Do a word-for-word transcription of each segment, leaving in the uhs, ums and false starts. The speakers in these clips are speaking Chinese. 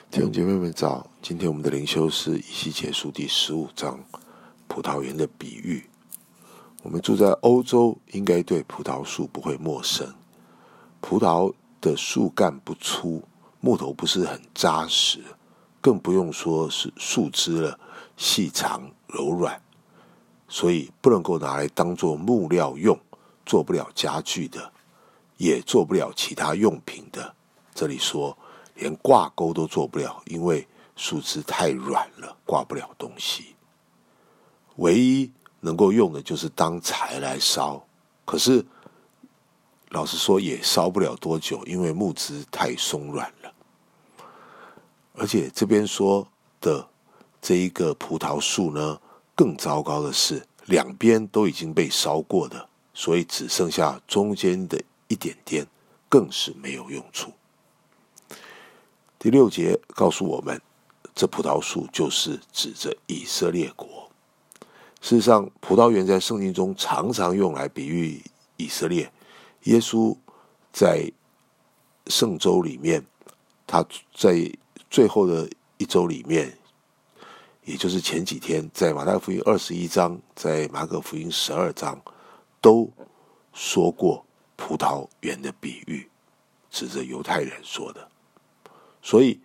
弟兄姐妹们早，今天我们的灵修是以西结书第十五章葡萄园的比喻。我们住在欧洲，应该对葡萄树不会陌生。葡萄的树干不粗，木头不是很扎实，更不用说是树枝了细长柔软，所以不能够拿来当作木料用，做不了家具的，也做不了其他用品的。这里说连挂钩都做不了，因为树枝太软了，挂不了东西。唯一能够用的就是当柴来烧，可是老实说也烧不了多久，因为木枝太松软了。而且这边说的这一个葡萄树呢，更糟糕的是两边都已经被烧过的，所以只剩下中间的一点点，更是没有用处。第六节告诉我们，这葡萄树就是指着以色列国。事实上，葡萄园在圣经中常常用来比喻以色列。耶稣在圣周里面，他在最后的一周里面，也就是前几天，在马太福音二十一章，在马可福音十二章，都说过葡萄园的比喻，指着犹太人说的。所以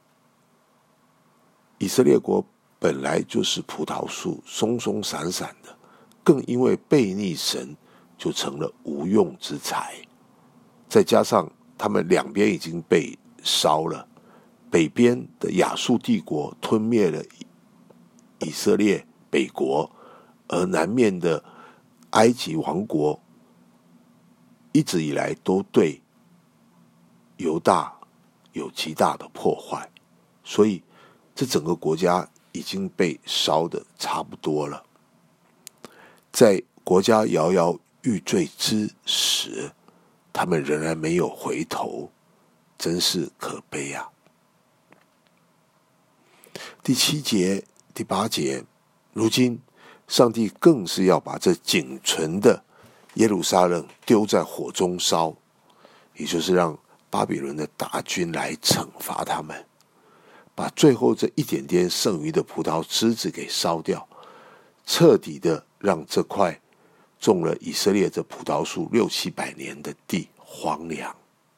以色列国本来就是葡萄树，松松散散的，更因为悖逆神，就成了无用之材。再加上他们两边已经被烧了，北边的亚述帝国吞灭了以色列北国，而南面的埃及王国一直以来都对犹大有极大的破坏，所以这整个国家已经被烧得差不多了。在国家摇摇欲坠之时，他们仍然没有回头，真是可悲啊！第七节、第八节，如今上帝更是要把这仅存的耶路撒冷丢在火中烧，也就是让巴比伦的大军来惩罚他们，把最后这一点点剩余的葡萄枝子给烧掉，彻底的让这块种了以色列这葡萄树六七百年的地荒凉。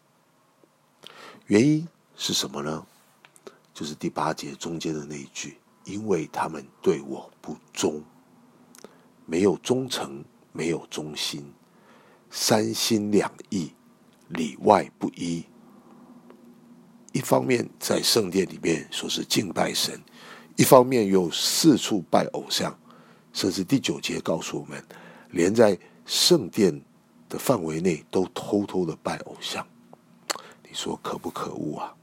原因是什么呢？就是第八节中间的那一句，因为他们对我不忠，没有忠诚，没有忠心，三心两意，里外不一。一方面在圣殿里面说是敬拜神，一方面又四处拜偶像，甚至第九节告诉我们，连在圣殿的范围内都偷偷的拜偶像。你说可不可恶啊？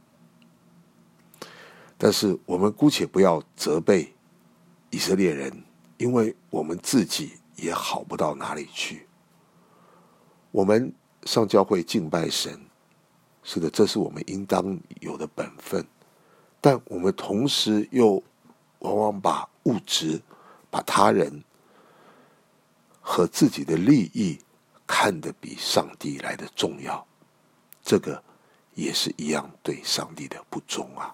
但是我们姑且不要责备以色列人，因为我们自己也好不到哪里去。我们上教会敬拜神，是的，这是我们应当有的本分，但我们同时又往往把物质、把他人和自己的利益看得比上帝来的重要，这个也是一样对上帝的不忠啊。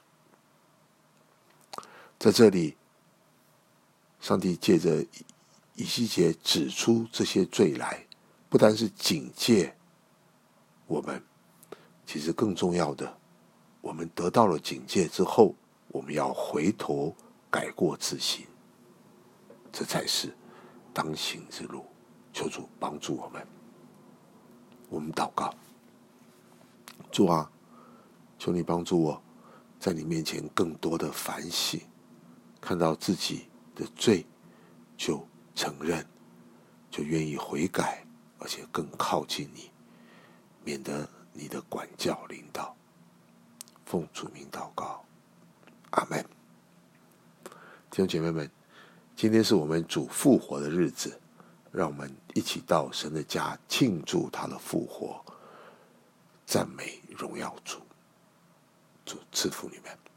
在这里，上帝借着以西结指出这些罪来，不单是警戒我们，其实更重要的，我们得到了警戒之后，我们要回头改过自新，这才是当行之路。求主帮助我们。我们祷告，主啊，求你帮助我，在你面前更多的反省，看到自己的罪就承认，就愿意悔改，而且更靠近你，免得你的管教领导。奉主名祷告，阿们。弟兄姐妹们，今天是我们主复活的日子，让我们一起到神的家庆祝他的复活，赞美荣耀主。主赐福你们。